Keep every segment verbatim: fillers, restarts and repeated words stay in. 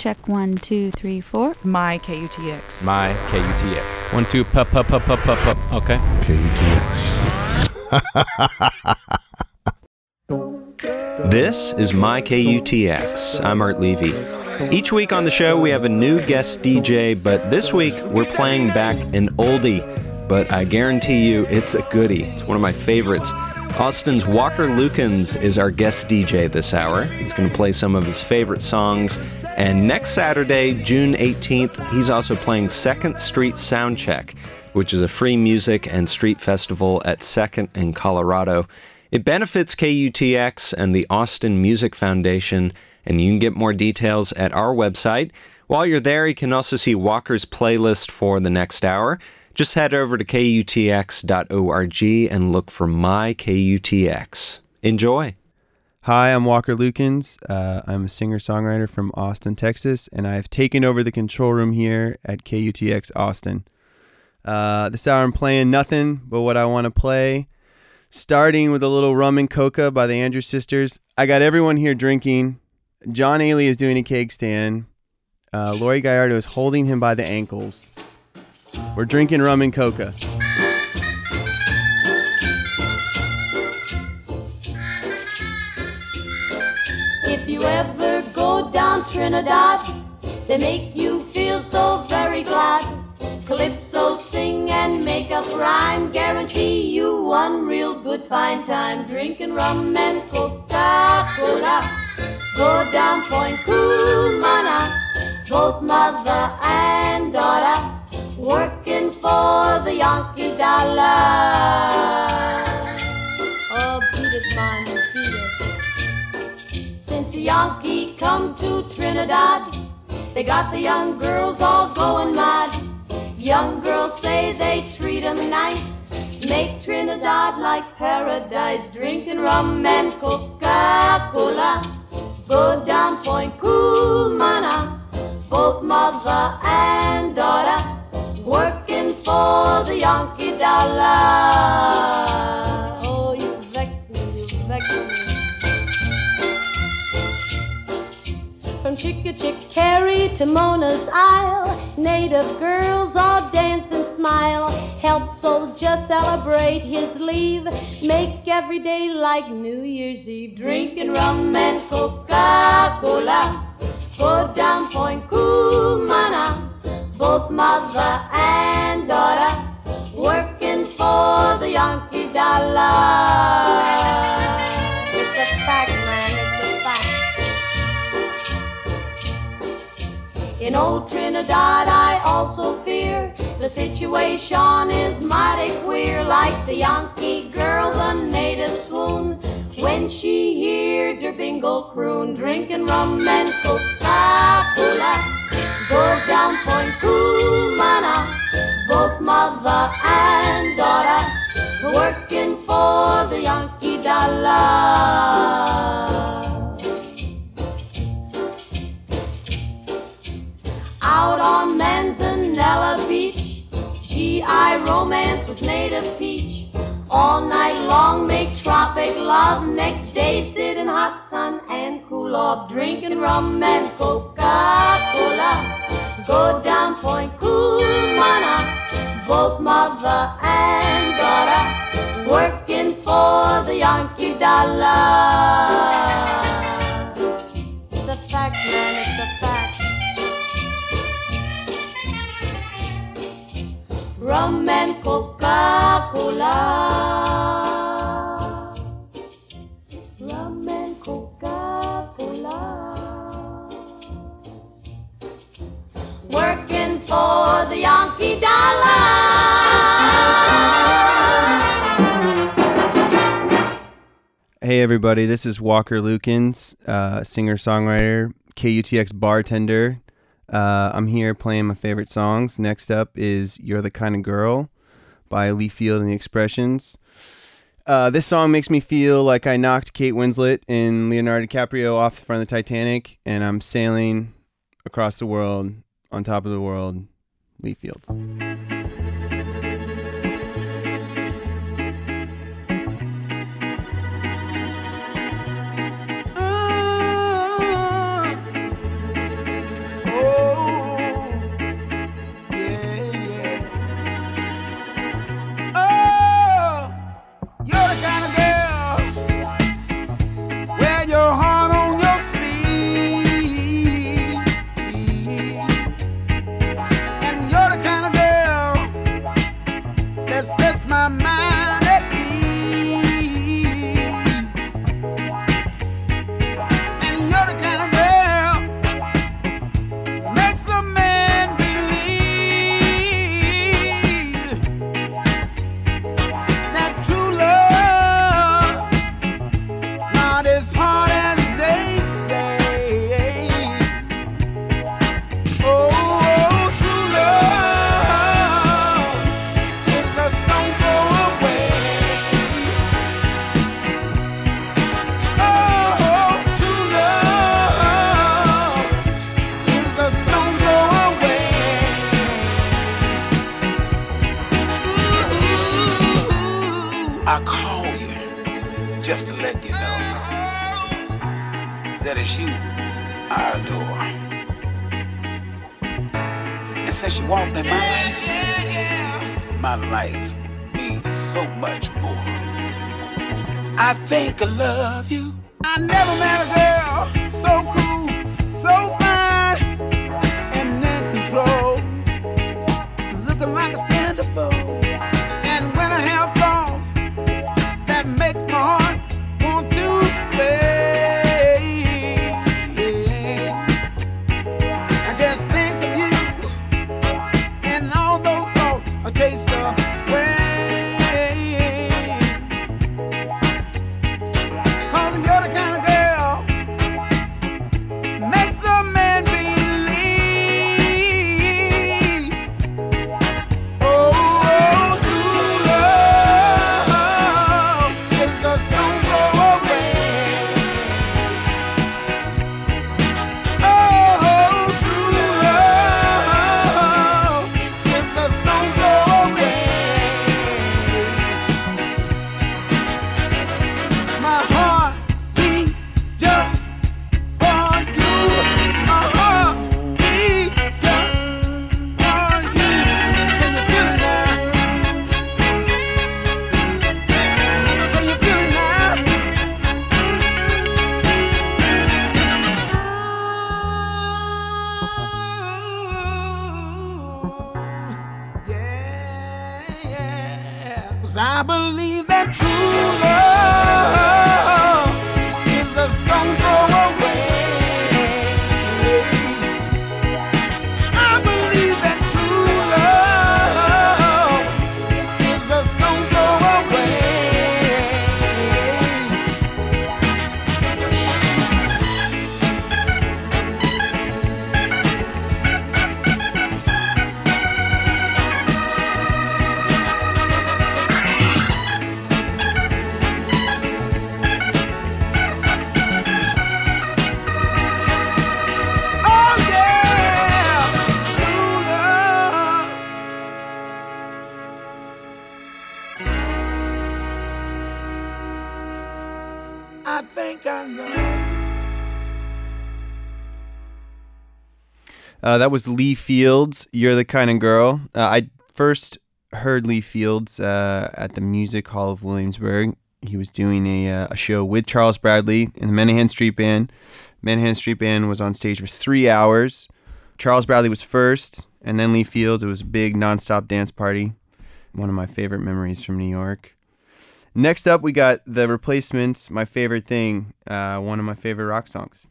check one, two, three, four. My K U T X. My K U T X. One, two, pup, pup, pup, pup, pup, pup. Okay. K U T X. This is My K U T X. I'm Art Levy. Each week on the show, we have a new guest D J, but this week we're playing back an oldie, but I guarantee you it's a goodie. It's one of my favorites. Austin's Walker Lukens is our guest D J this hour. He's going to play some of his favorite songs. And next Saturday, June eighteenth, he's also playing Second Street Soundcheck, which is a free music and street festival at Second in Colorado. It benefits K U T X and the Austin Music Foundation, and you can get more details at our website. While you're there, you can also see Walker's playlist for the next hour. Just head over to K U T X dot org and look for My K U T X. Enjoy. Hi, I'm Walker Lukens. Uh, I'm a singer-songwriter from Austin, Texas, and I've taken over the control room here at K U T X Austin. Uh, this hour I'm playing nothing but what I want to play, starting with a little Rum and Coca by the Andrews Sisters. I got everyone here drinking. John Ailey is doing a keg stand. Uh, Lori Gallardo is holding him by the ankles. We're drinking rum and coca. If you ever go down Trinidad, they make you feel so very glad. Calypso sing and make up rhyme, guarantee you one real good fine time. Drinking rum and Coca-Cola, go down Point Cumana, both mother and daughter, working for the Yankee dollar. Oh, beat it, man, beat it. Since the Yankee come to Trinidad, they got the young girls all going mad. Young girls say they treat 'em nice, make Trinidad like paradise. Drinking rum and Coca-Cola, go down Point Cumana, both mother and daughter, working for the Yankee dollar. Oh, you vex me, you vex me. From Chickachickarry to Mona's Isle, native girls all dance and smile. Help Soldier celebrate his leave, make every day like New Year's Eve. Drinking rum and Coca-Cola, go down Point Cumana, both mother and daughter, working for the Yankee dollar. It's a fact, man, it's a fact. In old Trinidad I also fear the situation is mighty queer. Like the Yankee girl, the native swoon when she heard her bingle croon. Drinking rum and Coca-Cola, go down Point Cumana, both mother and daughter, working for the Yankee dollar. Out on Manzanella Beach, G I romance with native peach. All night long make tropic love, next day sit in hot sun and cool off. Drinking rum and Coca-Cola, go down Point Cumana, both mother and daughter, working for the Yankee dollar. It's a fact, man, it's a fact. Rum and Coca-Cola, rum and Coca-Cola, working for the Yankee dollar. Hey everybody, this is Walker Lukens, uh, singer-songwriter, K U T X bartender. Uh, I'm here playing my favorite songs. Next up is You're the Kind of Girl by Lee Field and the Expressions. Uh, this song makes me feel like I knocked Kate Winslet and Leonardo DiCaprio off the front of the Titanic, and I'm sailing across the world, on top of the world, Lee Fields. just to let you know that it's you I adore. And since you walked in my life, my life means so much more. I think I love you. I never met a girl so cool, so fine, and in control, looking like a centerfold. And when I have thoughts that makes my heart want to stay, I just think of you, and all those thoughts are chased away. Cause you're the kind of girl makes a man believe. Oh, oh, true love just does not go away. Oh, true love just does not go away. My heart beats just for you. My heart beats just for you. Can you feel it now? Can you feel it now? Yeah, yeah. 'Cause I believe that true love is a stone throw away. I believe that true love is a stone throw away. Oh yeah, true love. I think I know. Uh, that was Lee Fields, You're the Kind of Girl. Uh, I first heard Lee Fields uh, at the Music Hall of Williamsburg. He was doing a, uh, a show with Charles Bradley and the Menahan Street Band. Menahan Street Band was on stage for three hours. Charles Bradley was first, and then Lee Fields. It was a big nonstop dance party. One of my favorite memories from New York. Next up, we got The Replacements, My Favorite Thing, uh, one of my favorite rock songs.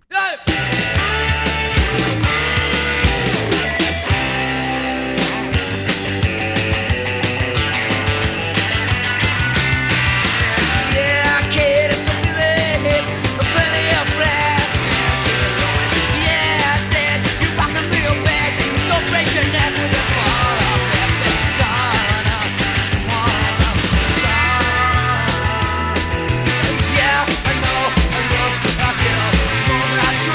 Yeah, kid, it's a pity, a plenty of flash. Yeah, Dad, you're rocking real bad. Don't break your neck with the fall of that baton. Yeah, I know, I love, I feel, small, not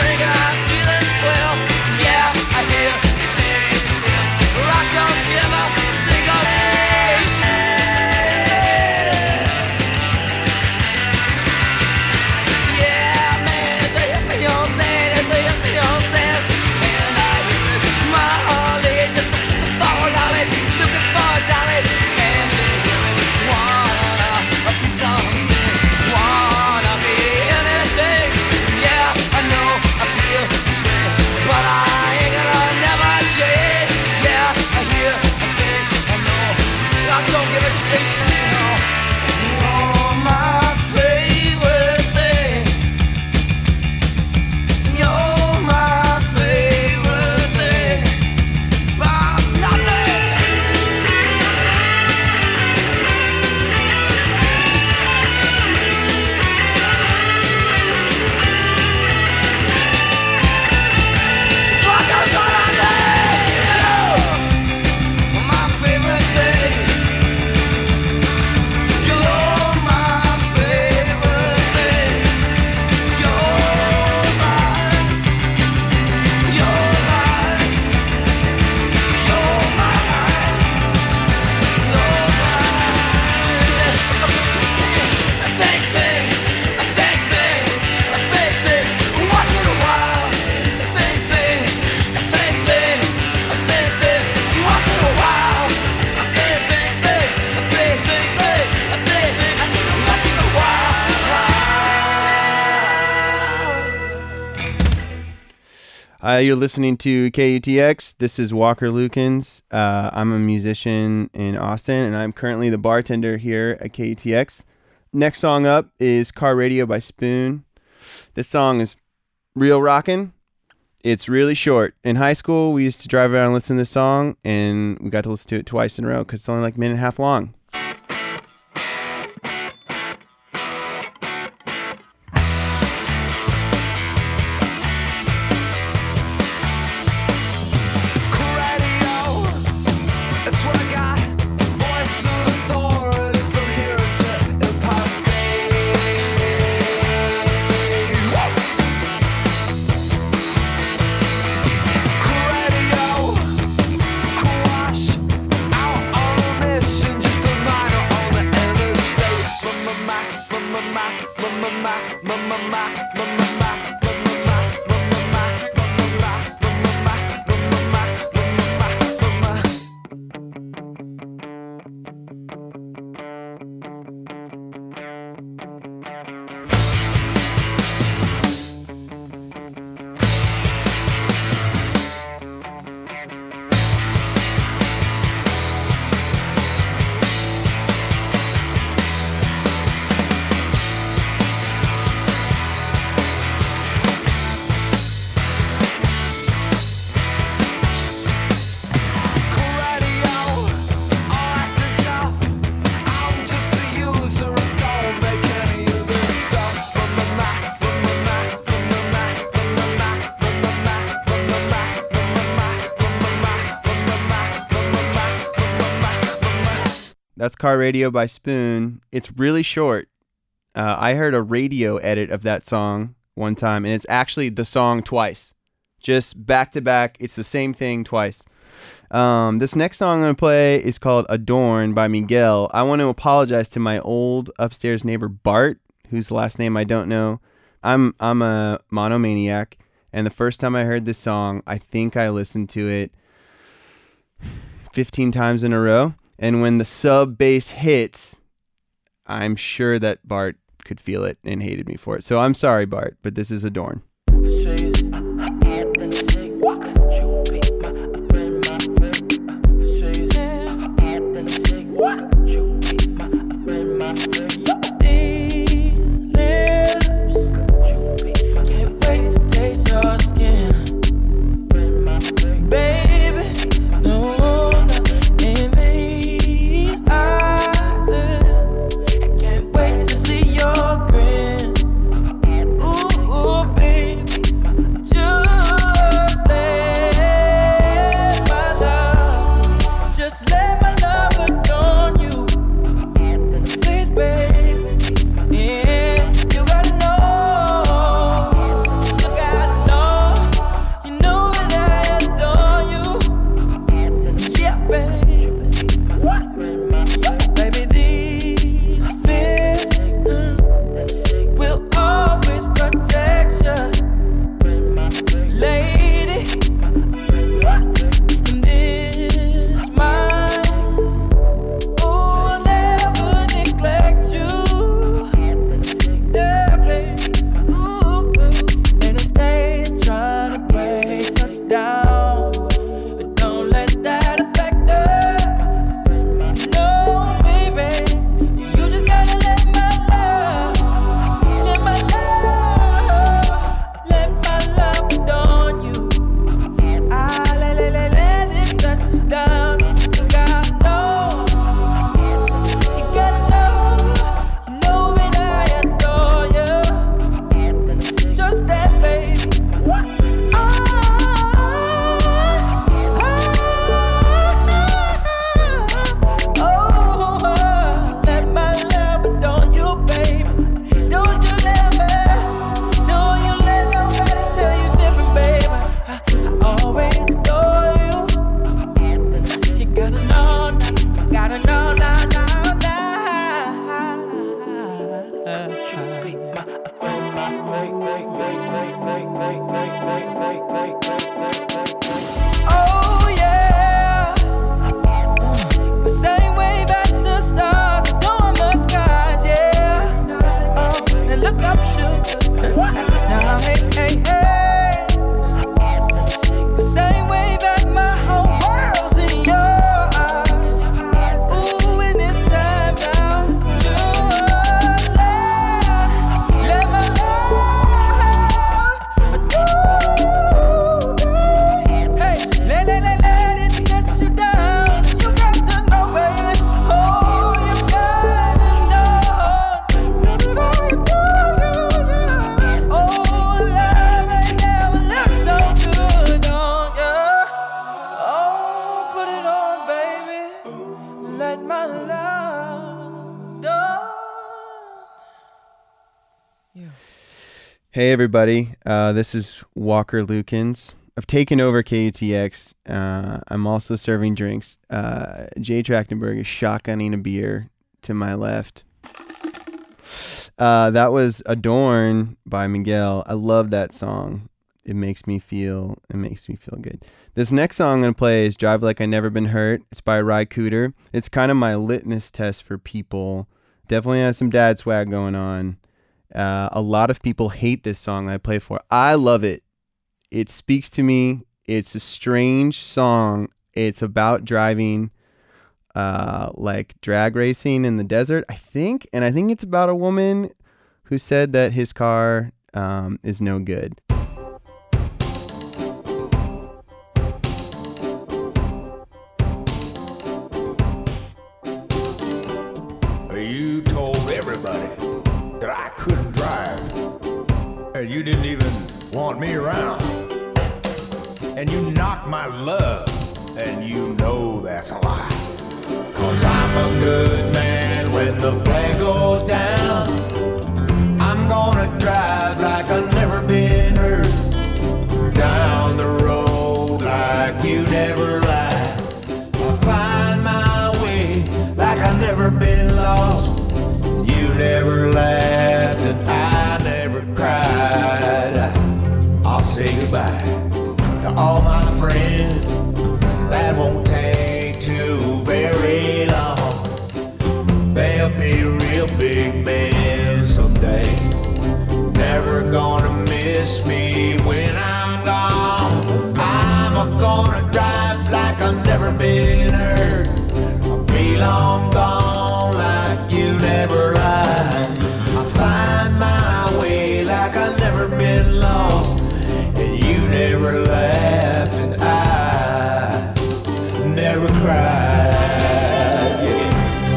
Uh, you're listening to K U T X. This is Walker Lukens. Uh, I'm a musician in Austin, and I'm currently the bartender here at K U T X. Next song up is Car Radio by Spoon. This song is real rockin'. It's really short. In high school, we used to drive around and listen to this song, and we got to listen to it twice in a row because it's only like a minute and a half long. That's Car Radio by Spoon. It's really short. Uh, I heard a radio edit of that song one time, and it's actually the song twice. Just back to back. It's the same thing twice. Um, this next song I'm going to play is called Adorn by Miguel. I want to apologize to my old upstairs neighbor Bart, whose last name I don't know. I'm I'm a monomaniac, and the first time I heard this song, I think I listened to it fifteen times in a row. And when the sub bass hits, I'm sure that Bart could feel it and hated me for it. So I'm sorry, Bart, but this is Adorn. Just that, baby. What? Ah. Hey everybody, uh, this is Walker Lukens. I've taken over K U T X. Uh, I'm also serving drinks. Uh, Jay Trachtenberg is shotgunning a beer to my left. Uh, that was Adorn by Miguel. I love that song. It makes me feel. It makes me feel good. This next song I'm gonna play is "Drive Like I Never Been Hurt." It's by Ry Cooder. It's kind of my litmus test for people. Definitely has some dad swag going on. Uh, a lot of people hate this song I play for. I love it. It speaks to me. It's a strange song. It's about driving, uh, like drag racing in the desert, I think. And I think it's about a woman who said that his car um, is no good. You told everybody that I couldn't drive, and you didn't even want me around, and you knocked my love, and you know that's a lie, 'cause I'm a good man when the flag goes down. I'm gonna drive like I've never been hurt, down the road like you never lied. I'll find my way like I've never been lost. You never laughed and I never cried. I'll say goodbye to all my friends. That won't take too very long. They'll be real big men someday. Never gonna miss me when I'm gone. I'm gonna drive like I've never been hurt. I'll be long gone like you never lied. I'll find my way like I've never been lost. And you never laughed and I never cried. Yeah.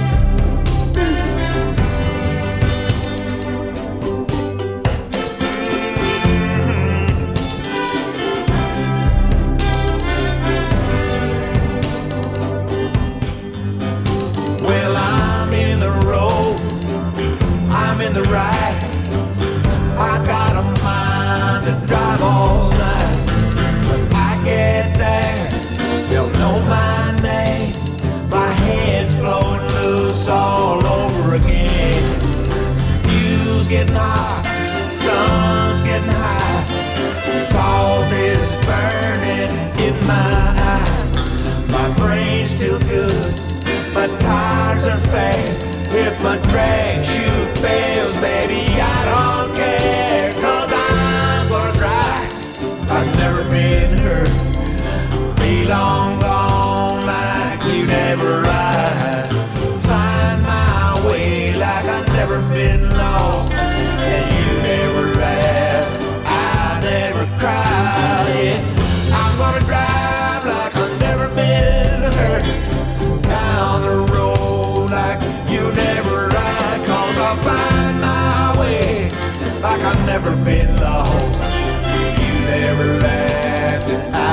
Well, I'm in the road, I'm in the right. I got a mind to drive all night. When I get there, they'll know my name. My head's blowing loose all over again. View's getting hot, sun's getting high. Salt is burning in my eyes. My brain's still good, my tires are fat. If my drag chute fails, baby, I don't care. 'Cause I'm gonna drive, I've never been hurt. Be long gone like you never lied. Find my way like I've never been lost. And you never laughed, I never cried. Yeah, I'm gonna drive like I've never been hurt. Down the road like you never lied. 'Cause I'll find my way like I've never been lost. You never laughed and I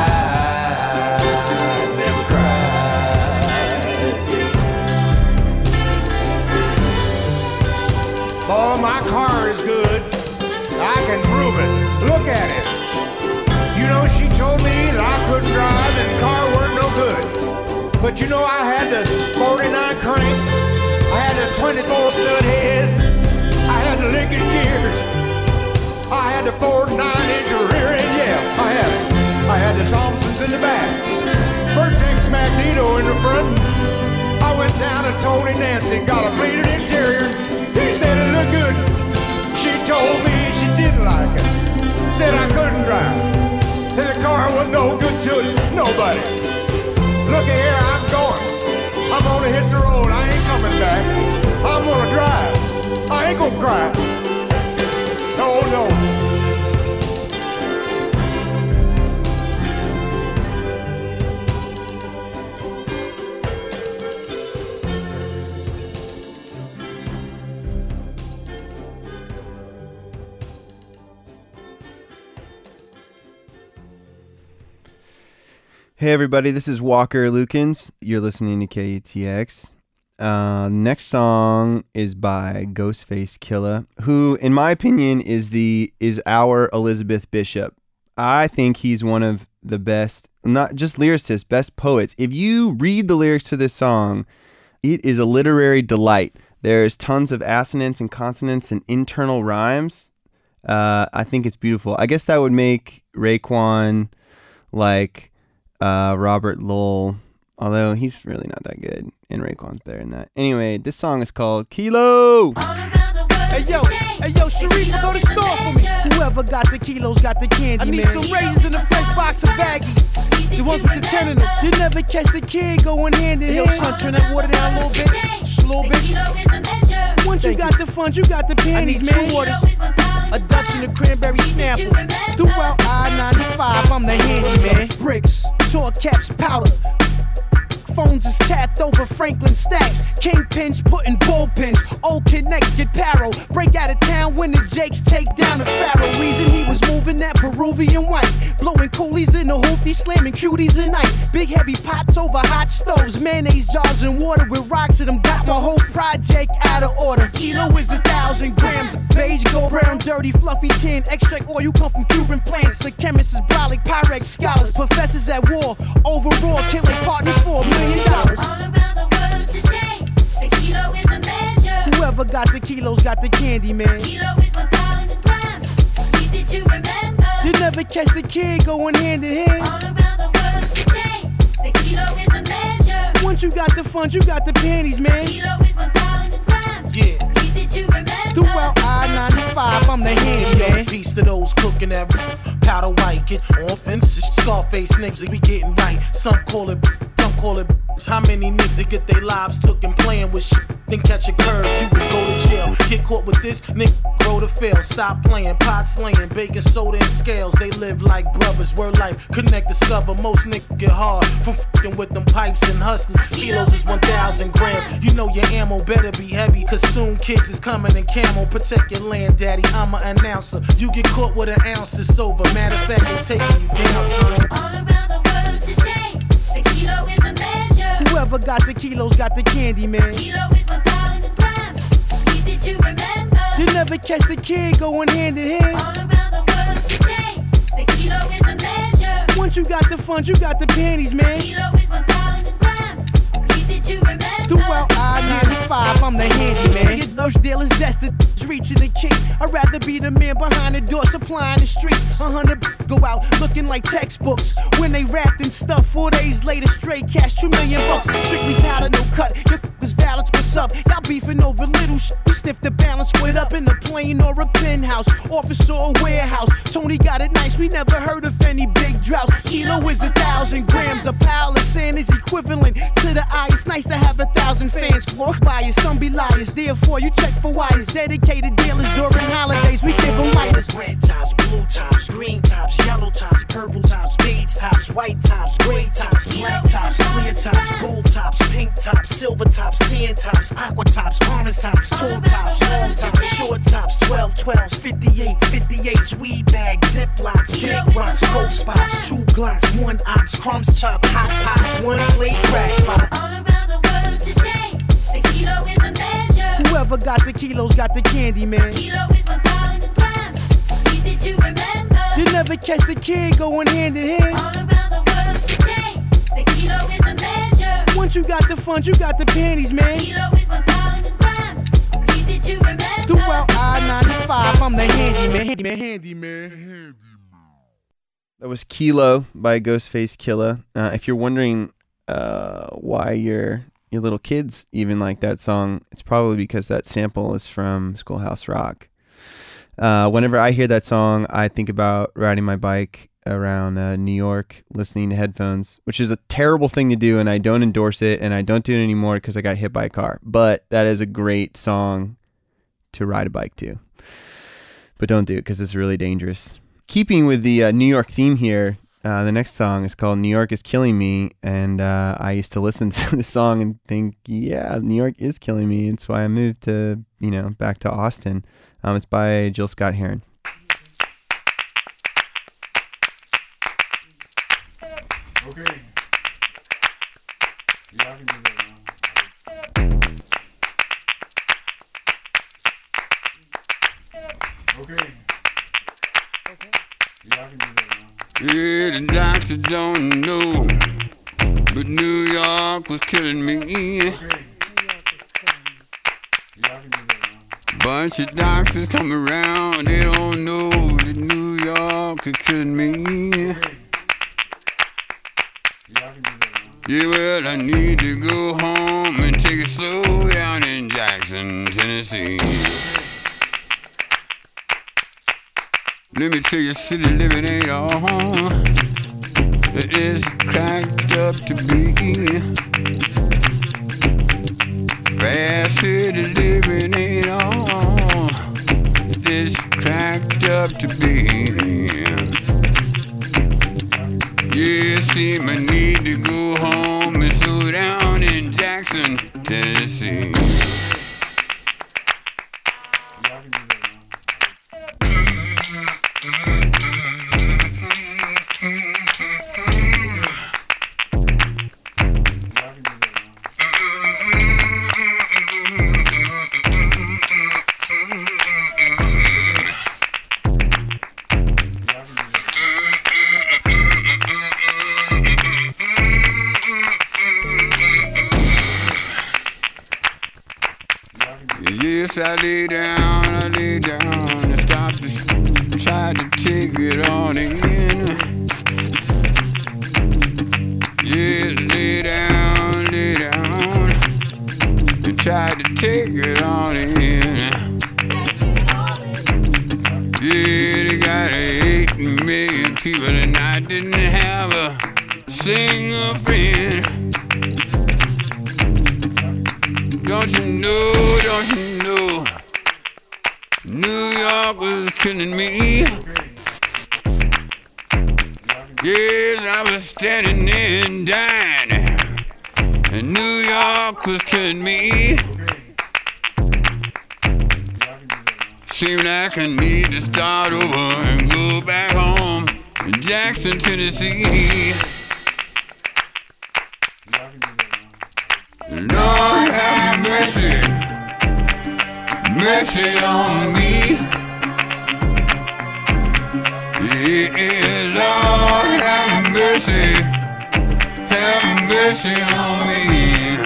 never cried. Oh, my car is good. I can prove it. Look at it. You know, she told me that I couldn't drive and the car weren't no good. But you know, I had the forty-nine crank, I had the twenty-four stud head, I had the Lincoln gears, I had the forty-nine inch rear end, yeah, I had it. I had the Thompsons in the back, Vertex Magneto in the front. I went down to Tony Nancy, got a bleeding interior. He said it looked good. She told me she didn't like it, said I couldn't drive, and the car was no good to nobody. Look here, I'm going. I'm gonna hit the road. I ain't coming back. I'm gonna drive. I ain't gonna cry. No, no. Hey everybody, this is Walker Lukens. You're listening to K U T X. Uh, next song is by Ghostface Killah, who, in my opinion, is the is our Elizabeth Bishop. I think he's one of the best, not just lyricists, best poets. If you read the lyrics to this song, it is a literary delight. There's tons of assonance and consonants and internal rhymes. Uh, I think it's beautiful. I guess that would make Raekwon like uh, Robert Lowell, although he's really not that good, and Raekwon's better than that. Anyway, this song is called Kilo. Hey yo, hey yo, Sharif, go to the store for me. Whoever got the kilos got the candy, I need man. Some raisins in a fresh box of baggies. The ones with the ten in them. You never catch the kid going hand in hand. Yo, son, turn that water down a little bit, just a little bit. Once you got the funds, you got the panties, man. Two waters, a Dutch and a cranberry snapple. Throughout I ninety-five, I'm the handyman. Bricks, tall caps, powder. Phones is tapped over Franklin stacks. Kingpins putting bullpens. Old connects get paro. Break out of town when the Jakes take down the Pharaoh. Reason he was moving that Peruvian white. Blowing coolies in the hoopty, slamming cuties and ice. Big heavy pots over hot stoves. Mayonnaise jars and water with rocks in them. Got my whole project out of order. Kilo is a thousand grams. Beige, gold, brown, dirty, fluffy tin. Extract oil come from Cuban plants. The chemists is brolic, Pyrex scholars. Professors at war. Overall, killing partners for a million. All around the world today, the kilo is a measure. Whoever got the kilos got the candy, man. Kilo is one thousand grams, easy to remember. You never catch the kid going hand in hand. All around the world today, the kilo is a measure. Once you got the funds, you got the panties, man. Kilo is one thousand grams, yeah. Easy to remember. Throughout I ninety-five, I'm the handy man. Piece to those cooking that powder white, get off and Scarface niggas, we getting right. Some call it, some call it. How many niggas that get their lives took and playing with shit, then catch a curve, you would go to jail. Get caught with this, nigga, grow to fail. Stop playing, pot slaying, baking soda and scales. They live like brothers, word life, connect, discover. Most niggas get hard from fucking with them pipes and hustlers. Kilos is one thousand grams. You know your ammo better be heavy, cause soon kids is coming in camo. Protect your land, daddy, I'm an announcer. You get caught with an ounce, it's over. Matter of fact, they taking you down, son. All around the world today, the kilo is a measure. Whoever got the kilos got the candy, man. Kilo is one thousand grams, easy to remember. You never catch the kid going hand in hand. All around the world today, the kilo is a measure. Once you got the funds, you got the panties, man. Kilo is one thousand grams, easy to remember. Throughout I ninety-five, I'm the handy man. Say those dealers destined to reaching the king. I'd rather be the man behind the door supplying the streets. A hundred go out looking like textbooks. When they wrapped in stuff, four days later, straight cash, two million bucks. Strictly powder, no cut. Your is balance, what's up? Y'all beefing over little shit. We sniff the balance, split up in a plane or a penthouse, office or a warehouse. Tony got it nice, we never heard of any big droughts. Kilo is a thousand grams. A pile of sand is equivalent to the eye. It's nice to have a thousand fans. Walk bias, some be liars. Therefore, you check for wires. Dedicated dealers during holidays, we give them lighters. Red tops, blue tops, green tops, yellow tops, purple tops, beige tops, white tops, gray tops, black tops, clear tops, gold tops, pink tops, silver tops, tan tops, aqua tops, orange tops, tall tops, long tops, short tops, twelve twelves, fifty-eight fifty-eights, weed bags, ziplocs, big rocks, gold spots, two glocks, one ox, crumbs chop, hot pots, one plate, crack spot. All around the world today, the kilo is a measure. Whoever got the kilos got the candy, man. Kilo is one thousand grams, easy to remember. You never catch the kid going hand in hand. All around the world today, the kilo is a measure. Once you got the funds, you got the panties, man. Kilo is one thousand grams, easy to remember. Throughout I ninety-five, I'm the handyman, handyman, handyman, handyman. That was Kilo by Ghostface Killah. Uh, if you're wondering uh, why your your little kids even like that song, it's probably because that sample is from Schoolhouse Rock. Uh, whenever I hear that song, I think about riding my bike around uh, New York, listening to headphones, which is a terrible thing to do, and I don't endorse it, and I don't do it anymore because I got hit by a car. But that is a great song to ride a bike to. But don't do it because it's really dangerous. Keeping with the uh, New York theme here, uh, the next song is called New York is Killing Me, and uh, I used to listen to the song and think, yeah, New York is killing me. It's why I moved to, you know, back to Austin. Um, it's by Jill Scott Heron. Okay. Y'all can do that now. Okay. Okay. Y'all can do that now. Yeah, the doctor don't know, but New York was killing me. Okay. Bunch of doctors come around, they don't know that New York is killing me. Yeah, well, I need to go home and take it slow down in Jackson, Tennessee. Let me tell you, city living ain't all it is cracked up to be. Fast city living ain't all it's cracked up to be. Yeah, see, I need to go home and slow down in Jackson, Tennessee. Yes, I lay down, I lay down, I stopped to try to take it on in. Yeah, lay down, lay down, I tried to take it on in. Yeah, they got eight million people and I didn't have a single friend. Don't you know, don't you know, New York was killing me. Yes, I was standing there and dying, and New York was killing me. Seemed like I need to start over and go back home in Jackson, Tennessee. Lord have mercy, mercy on me. Yeah, Lord have mercy, have mercy on me.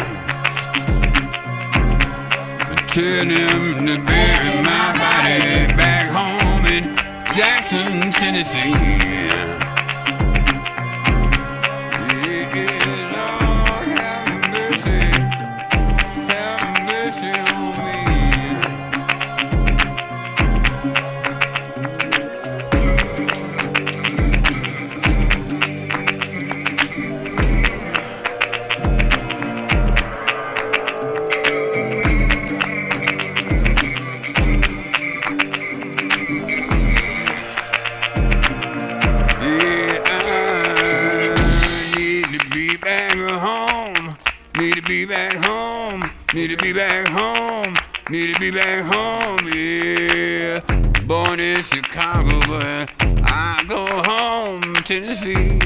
Tell them to bury my body back home in Jackson, Tennessee. Need to be back home, need to be back home, yeah. Born in Chicago, but I go home, Tennessee.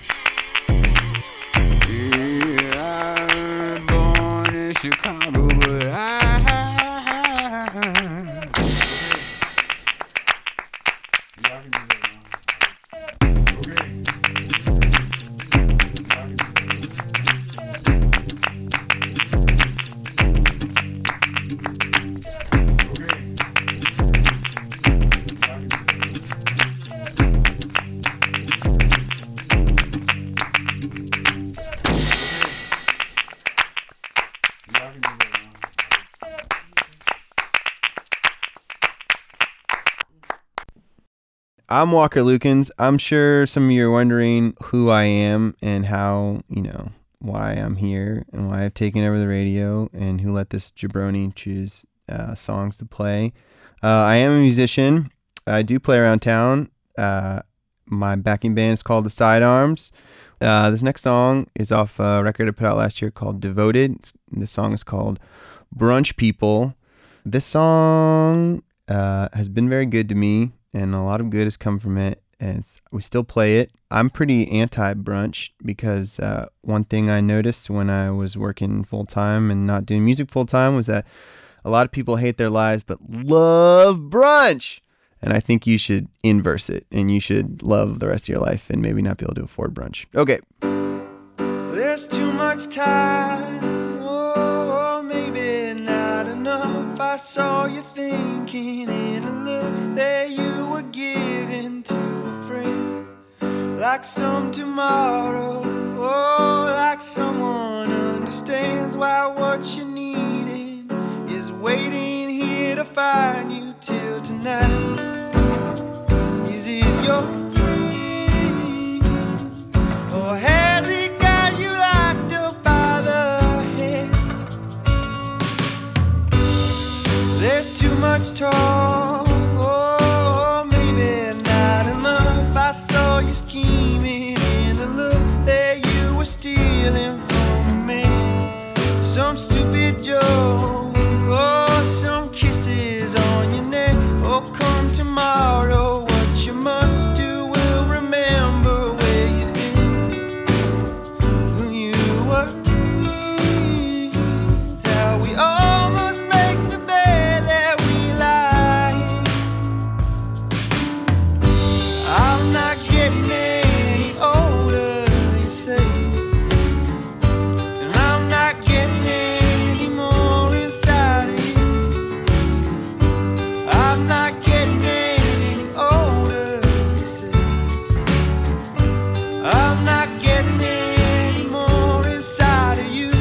Yeah, I'm born in Chicago, but I... I'm Walker Lukens. I'm sure some of you are wondering who I am and how, you know, why I'm here and why I've taken over the radio and who let this jabroni choose uh, songs to play. Uh, I am a musician. I do play around town. Uh, my backing band is called the Sidearms. Uh, this next song is off a record I put out last year called Devoted. This song is called Brunch People. This song uh, has been very good to me, and a lot of good has come from it, and it's, we still play it. I'm pretty anti-brunch because uh, one thing I noticed when I was working full-time and not doing music full-time was that a lot of people hate their lives but love brunch. And I think you should inverse it, and you should love the rest of your life and maybe not be able to afford brunch. Okay. There's too much time, oh, maybe not enough. I saw you thinking in a look that you were giving to a friend. Like some tomorrow, oh, like someone understands why what you needed is waiting here to find you till tonight. Is it your dream, or has it got you locked up by the head? There's too much talk, oh, maybe not enough. I saw you scheming in a look that you were stealing from me. Some stupid joke, oh, some kisses on your neck. Oh, come tomorrow, what you must do will remember where you've been, who you were, how we almost make the bed that we lie in. I'm not getting any older, you say, and I'm not getting any more inside of you. I'm not getting any older, you say. I'm not getting any more inside of you.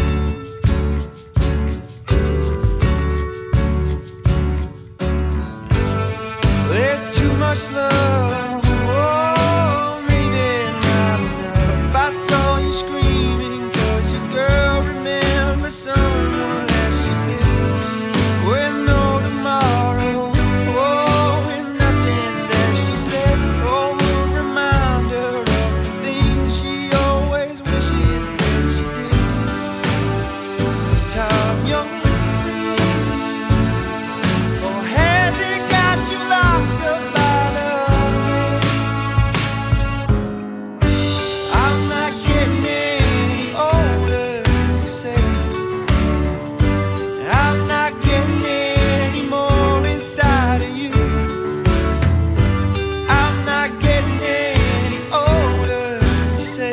There's too much love, oh, maybe not enough. I saw you screaming 'cause your girl remembers someone that she been with no tomorrow. Oh, with nothing that she said, oh, will remind her of the things she always wishes that she did. This time you're free, or has it got you locked up by the head? I'm not getting any older, you say. I'm not getting any more inside of you. I'm not getting any older, you say.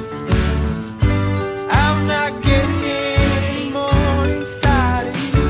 I'm not getting any more inside of you.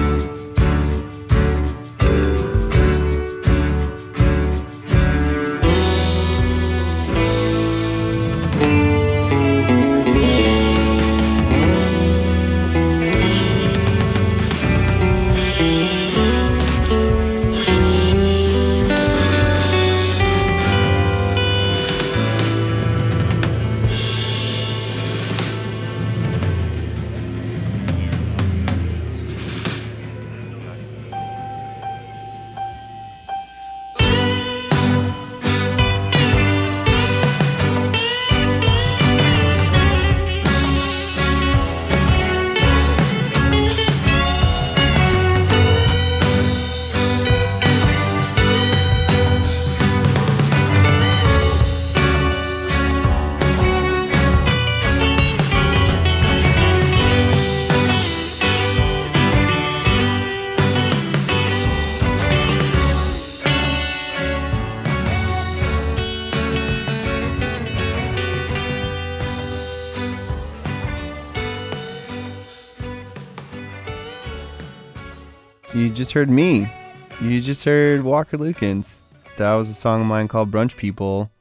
You just heard me. You just heard Walker Lukens. That was a song of mine called Brunch People.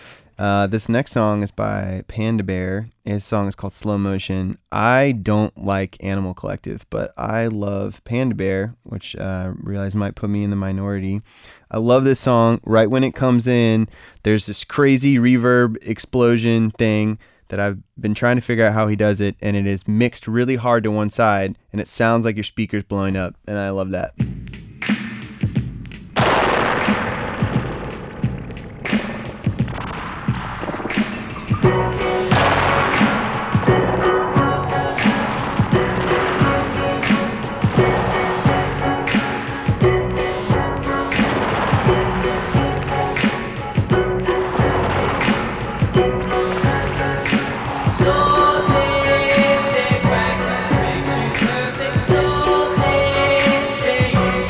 Uh, this next song is by Panda Bear. His song is called Slow Motion. I don't like Animal Collective, but I love Panda Bear, which I uh, realize might put me in the minority. I love this song. Right when it comes in, there's this crazy reverb explosion thing that I've been trying to figure out how he does it, and it is mixed really hard to one side, and it sounds like your speaker's blowing up, and I love that. So they say practice makes you perfect. So they say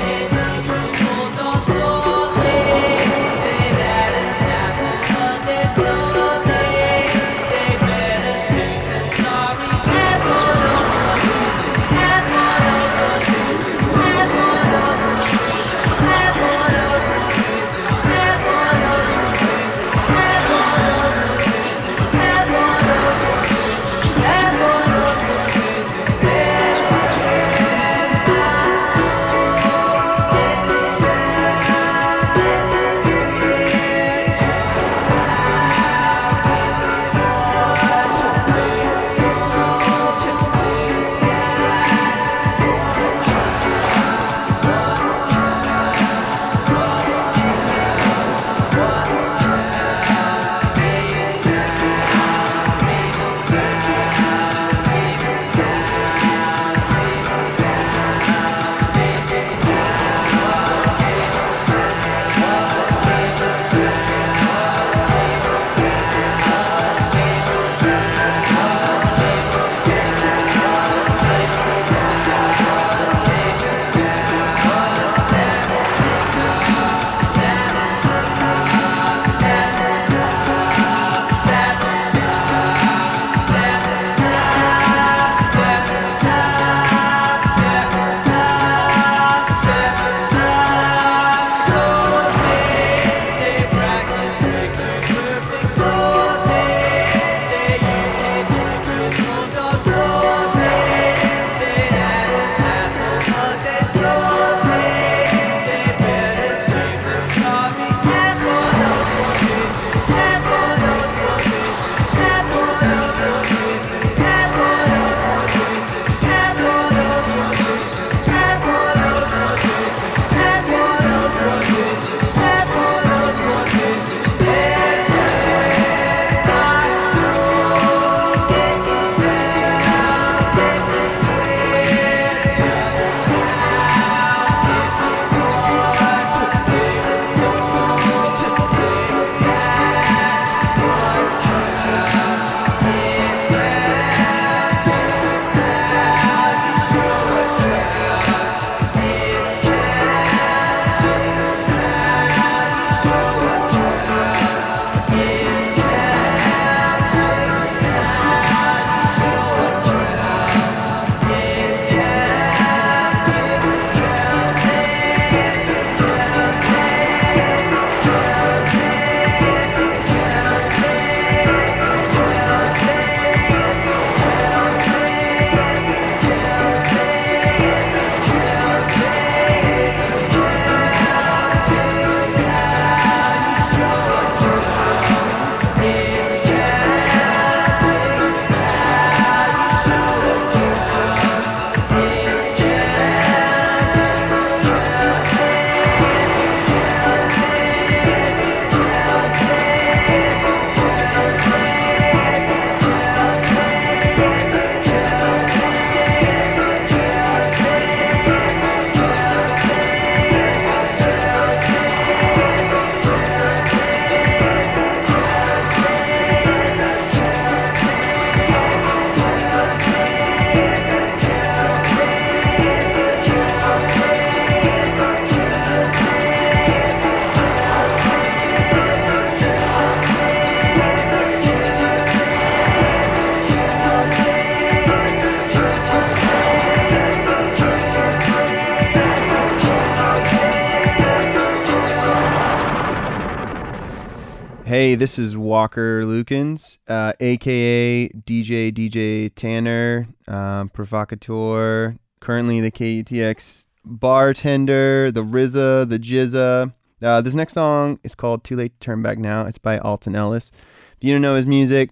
Hey, this is Walker Lukens, uh, a k a. D J D J Tanner, um, provocateur, currently the K U T X bartender, the R Z A, the Jizza. Uh, this next song is called Too Late to Turn Back Now. It's by Alton Ellis. If you don't know his music,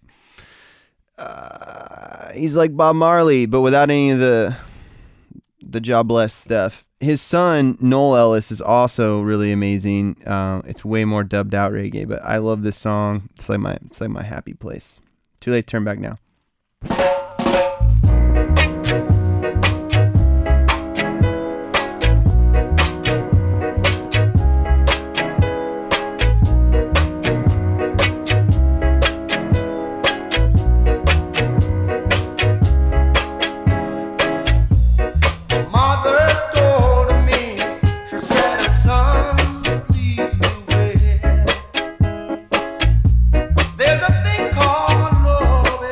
uh, he's like Bob Marley, but without any of the the jobless stuff. His son, Noel Ellis, is also really amazing. Uh, it's way more dubbed out reggae, but I love this song. It's like my, it's like my happy place. Too Late to Turn Back Now. There's a thing called love.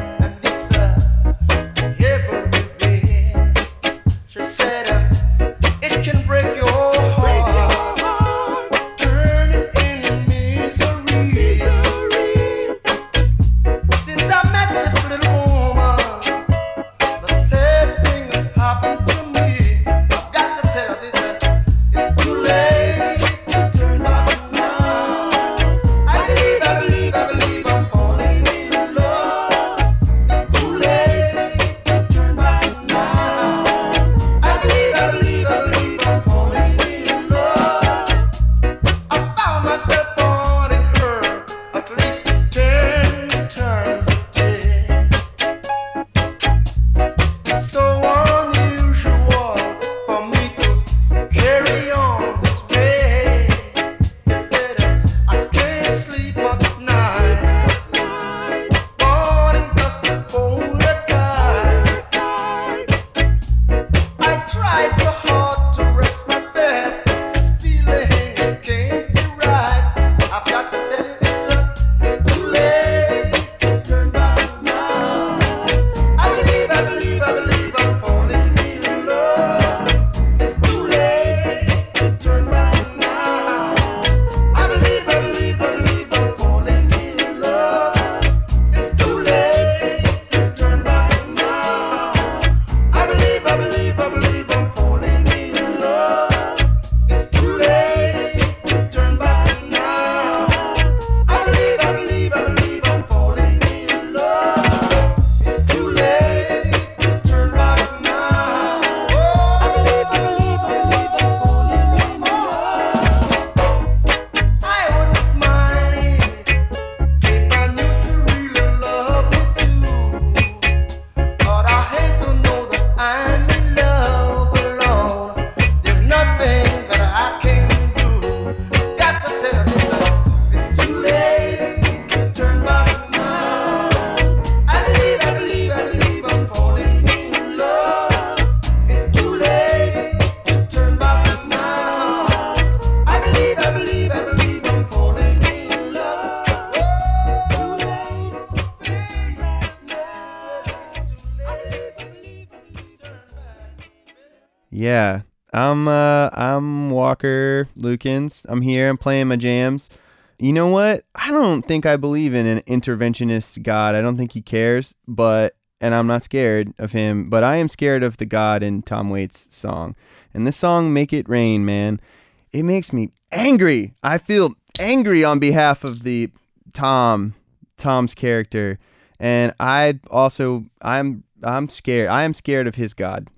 Yeah, I'm uh, I'm Walker Lukens. I'm here. I'm playing my jams. You know what? I don't think I believe in an interventionist God. I don't think he cares, but and I'm not scared of him, but I am scared of the God in Tom Waits' song. And this song, Make It Rain, man, it makes me angry. I feel angry on behalf of the Tom, Tom's character. And I also, I'm, I'm scared. I am scared of his God.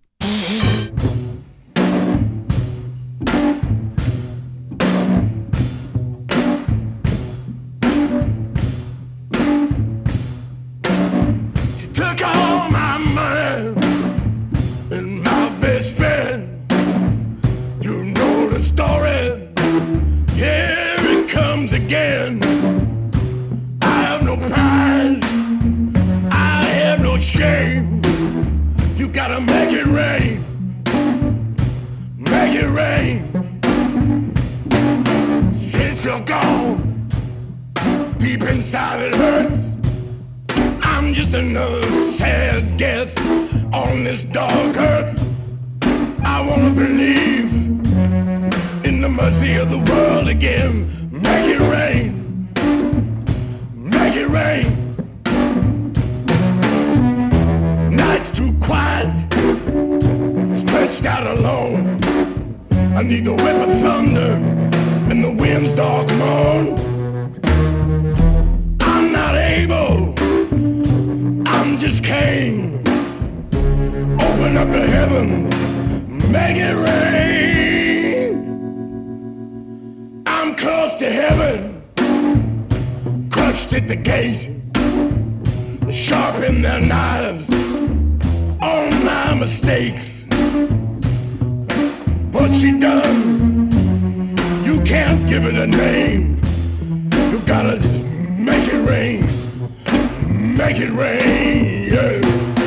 Took all my money and my best friend. You know the story. Here it comes again. I have no pride. I have no shame. You gotta make it rain. Make it rain. Since you're gone, deep inside it hurts. I'm just another sad guest on this dark earth. I wanna believe in the mercy of the world again. Make it rain. it rain. Nights too quiet, stretched out alone. I need the whip of thunder and the wind's dark moan. I'm not able, I'm just Cain. Open up the heavens, make it rain. I'm close to heaven, crushed at the gate. They sharpen their knives on my mistakes. What she done, you can't give it a name. You gotta just make it rain, make it rain, yeah.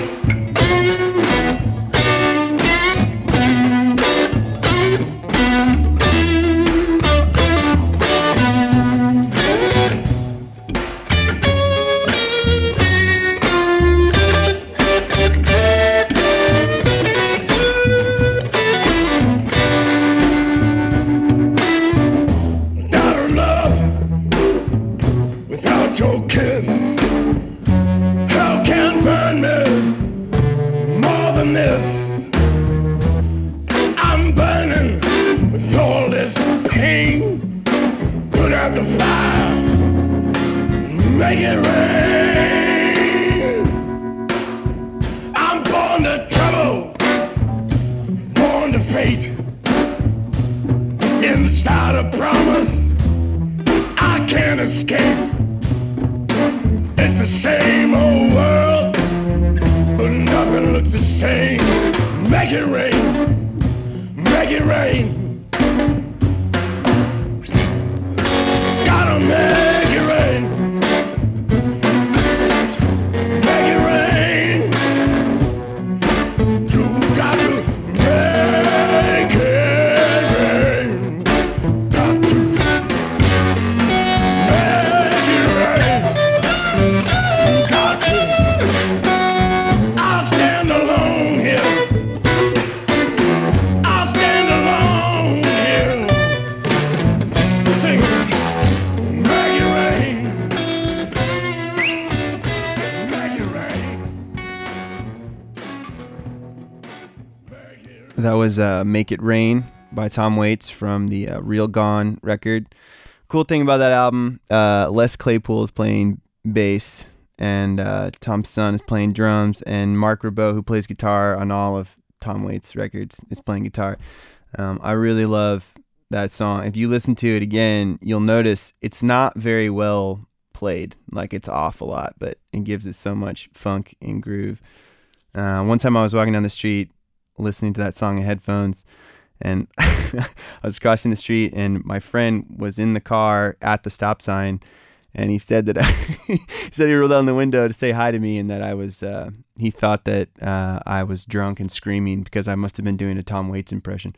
That was uh, Make It Rain by Tom Waits from the uh, Real Gone record. Cool thing about that album, uh, Les Claypool is playing bass, and uh, Tom's son is playing drums, and Mark Ribot, who plays guitar on all of Tom Waits' records, is playing guitar. Um, I really love that song. If you listen to it again, you'll notice it's not very well played. Like, it's off a lot, but it gives it so much funk and groove. Uh, one time I was walking down the street listening to that song in headphones, and I was crossing the street, and my friend was in the car at the stop sign, and he said that I, he said he rolled down the window to say hi to me, and that I was uh, he thought that uh, I was drunk and screaming because I must have been doing a Tom Waits impression.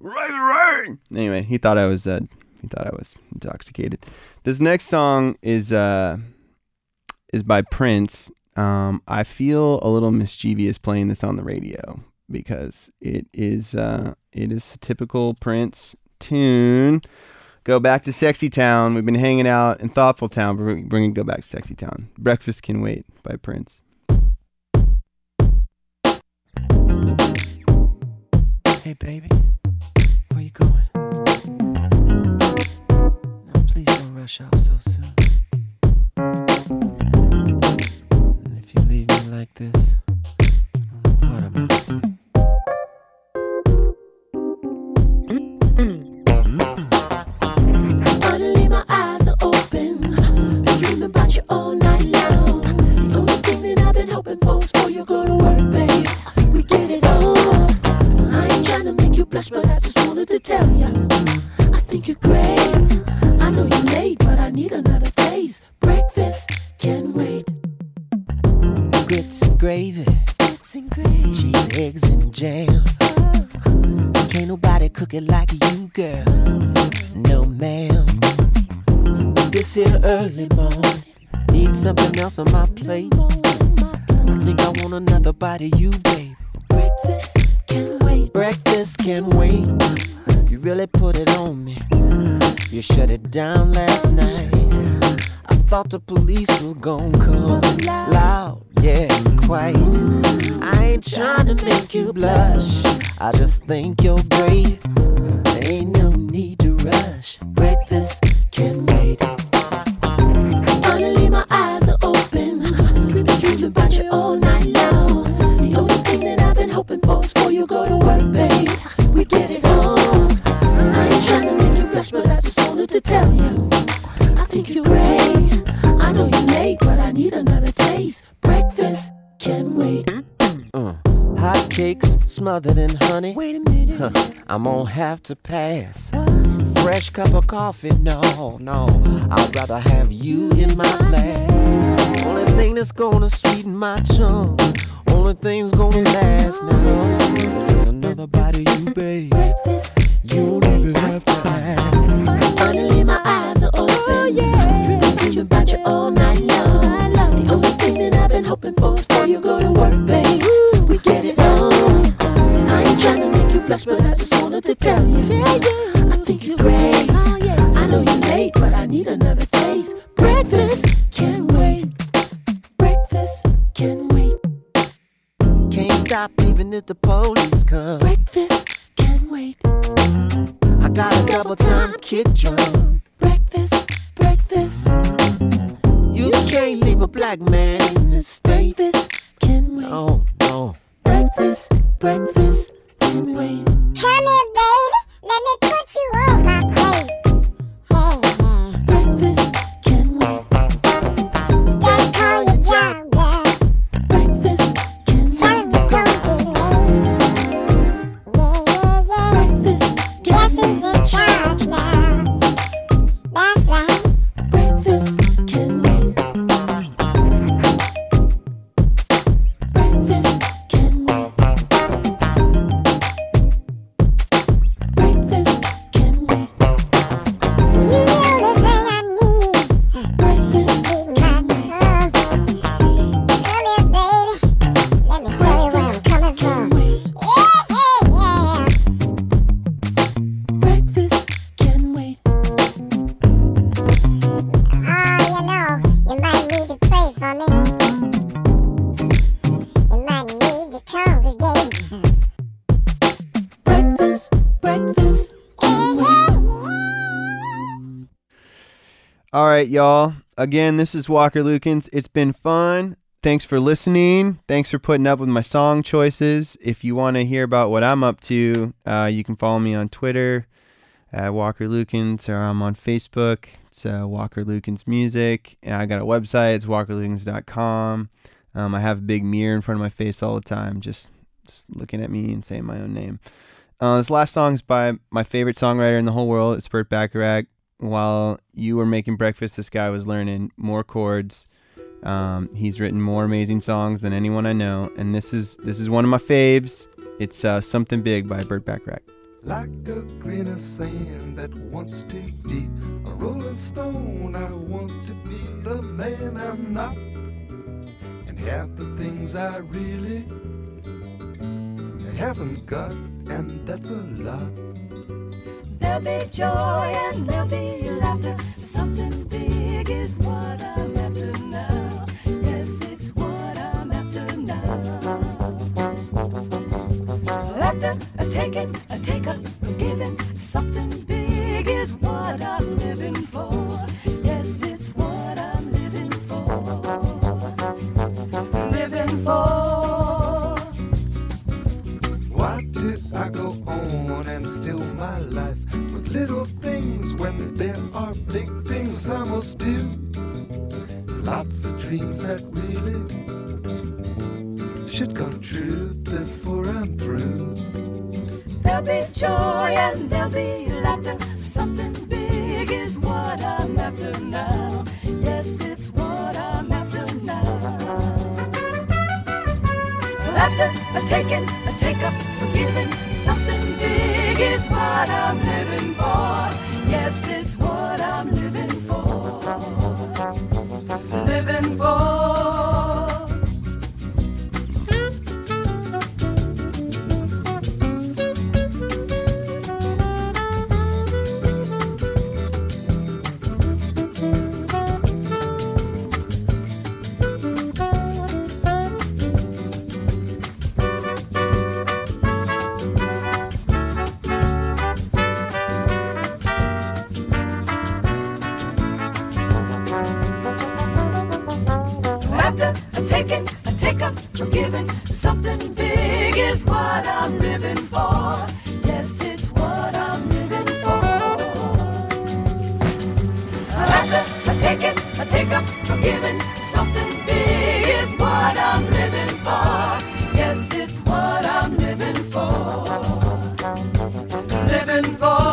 Right, right. Anyway, he thought I was uh, he thought I was intoxicated. This next song is uh, is by Prince. Um, I feel a little mischievous playing this on the radio, because it is uh, it is a typical Prince tune. Go back to Sexy Town. We've been hanging out in Thoughtful Town, but we're going to go back to Sexy Town. Breakfast Can Wait by Prince. Hey, baby, where you going? Now, please don't rush off so soon. And if you leave me like this, what am I gonna do? Finally my eyes are open, been dreaming about you all night long. The only thing that I've been hoping for is for you to go to work, babe. We get it on. I ain't trying to make you blush, but I just wanted to tell you I think you're great. I know you're late, but I need another taste. Breakfast can wait. Grits and gravy, Grits and gravy, cheese, eggs, and jam. Can't nobody cook it like you, girl. No, ma'am. But this here early morning, need something else on my plate. I think I want another bite of you, baby. Breakfast can wait. Breakfast can wait. You really put it on me. You shut it down last night. I thought the police was gonna come. Loud, yeah, quite. I ain't trying to make you blush, I just think you're great. Ain't no need to rush, breakfast can wait. Finally my eyes are open, dreaming, dreaming about you all night long. The only thing that I've been hoping for is for you go to work, babe. We get it on. I ain't trying to make you blush, but I just wanted to tell you I think you're great. I know you're late, but I need another taste. Breakfast can wait. Uh, hot cakes smothered in honey. Wait a minute, huh, I'm gonna have to pass. Fresh cup of coffee, no, no. I'd rather have you in my glass. Only thing that's gonna sweeten my tongue, only thing's gonna last now is just another bite of you, babe. Breakfast, you don't even have to ask. Finally my eyes are open, oh, yeah. Dreaming, dreaming about you all night long. The only thing that I've been hoping for is for you go to work, babe. We get it on. I ain't trying to make you blush, but I just wanted to tell you I think you're great. I know you're late, but I need another taste. Breakfast can wait. Breakfast can wait. Can't stop even if the police come. Breakfast can wait. I got a double time kick drum. Breakfast, breakfast. You can't leave a black man in this state. Breakfast can wait. No, no. Breakfast, breakfast can wait. Come here, baby. Let me put you on my plate. Hey, hey. Breakfast can wait. Gotta call your job, girl. Breakfast can wait. Tell me don't be late. Yeah, yeah, yeah. Breakfast Guess who's in charge now? That's right. Breakfast can wait. Breakfast can wait. Breakfast can wait. You know the thing I need. Breakfast Sweet my tongue. Come here, baby. Let me show you where I'm coming from. Yeah, yeah, yeah. Breakfast can wait. Oh, you know, you might need to pray for me. You might need to congregate. Breakfast, breakfast can wait. All right, y'all. Again, this is Walker Lukens. It's been fun. Thanks for listening. Thanks for putting up with my song choices. If you want to hear about what I'm up to, uh, you can follow me on Twitter at Walker Lukens, or I'm on Facebook. It's uh, Walker Lukens Music. And I got a website. It's walker lukens dot com. Um, I have a big mirror in front of my face all the time, just, just looking at me and saying my own name. Uh, this last song is by my favorite songwriter in the whole world. It's Burt Bacharach. While you were making breakfast, this guy was learning more chords. Um, he's written more amazing songs than anyone I know, and this is this is one of my faves. It's uh, Something Big by Burt Bacharach. Like a grain of sand that wants to be a rolling stone, I want to be the man I'm not, and have the things I really haven't got, and that's a lot. There'll be joy and there'll be laughter. Something big is what I'm after now. Yes, it's what I'm after now. After a taking, a take up, a giving. Something big is what I'm living for. Yes, it's what I'm living for. Living for. Why do I go on and fill my life with little things when there are big things I must do? Lots of dreams that really should come true before I'm through. There'll be joy and there'll be laughter. Something big is what I'm after now. Yes, it's what I'm after now. After a taking, a take up, a giving. Something big is what I'm living for. Yes, it's what I'm living for. Living for. forgiving. Something big is what I'm living for. Yes, it's what I'm living for. After I take it, I take up forgiving. Something big is what I'm living for. Yes, it's what I'm living for. Living for.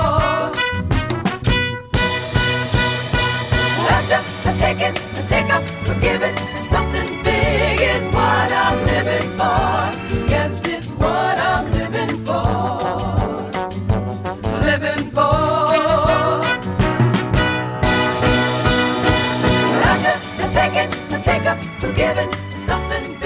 After I take it, I take up forgiving. Something big is what I'm living for. Yes, it's what I'm living for. Living for. After I take it, I take up forgiving. Something